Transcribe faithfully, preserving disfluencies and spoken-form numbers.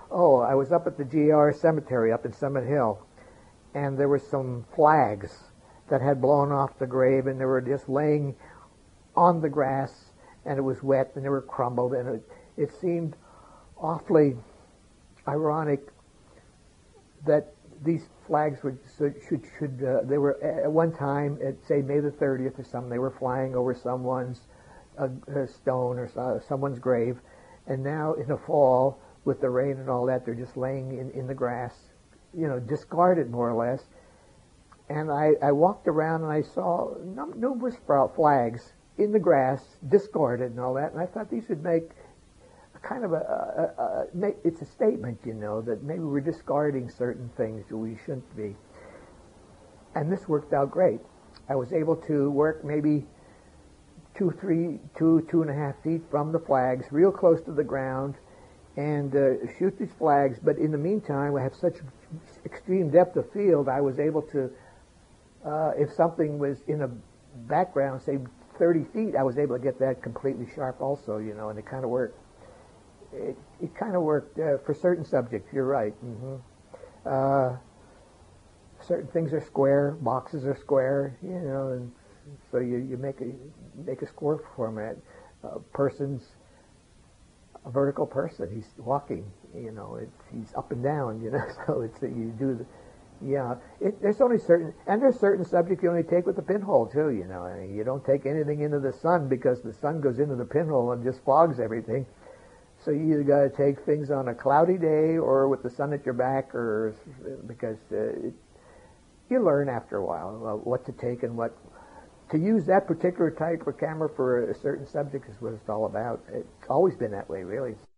Oh, I was up at the G R Cemetery up in Summit Hill, and there were some flags that had blown off the grave, and they were just laying on the grass, and it was wet, and they were crumbled, and it, it seemed awfully ironic that these flags would should should, should uh, they were at one time at say May the thirtieth or something, they were flying over someone's uh, a stone or uh, someone's grave, and now in the fall with the rain and all that, they're just laying in, in the grass, you know, discarded more or less. And I, I walked around and I saw num- numerous flags in the grass, discarded and all that, and I thought these would make a kind of a, a, a, a make, it's a statement, you know, that maybe we're discarding certain things that we shouldn't be. And this worked out great. I was able to work maybe two, three, two, two and a half feet from the flags, real close to the ground, and uh, shoot these flags. But in the meantime, I have such extreme depth of field, I was able to, uh, if something was in a background, say thirty feet, I was able to get that completely sharp also, you know, and it kind of worked. It, it kind of worked uh, for certain subjects, you're right. Mm-hmm. Uh, certain things are square, boxes are square, you know, and so you, you make a make a square format. A person's a vertical person. He's walking, you know. It, he's up and down, you know. So it's that you do the, yeah. It, there's only certain, and there's certain subjects you only take with the pinhole too, you know. I mean, you don't take anything into the sun because the sun goes into the pinhole and just fogs everything. So you either got to take things on a cloudy day or with the sun at your back, or because uh, it, you learn after a while uh, what to take and what to use. That particular type of camera for a certain subject is what it's all about. It's always been that way, really.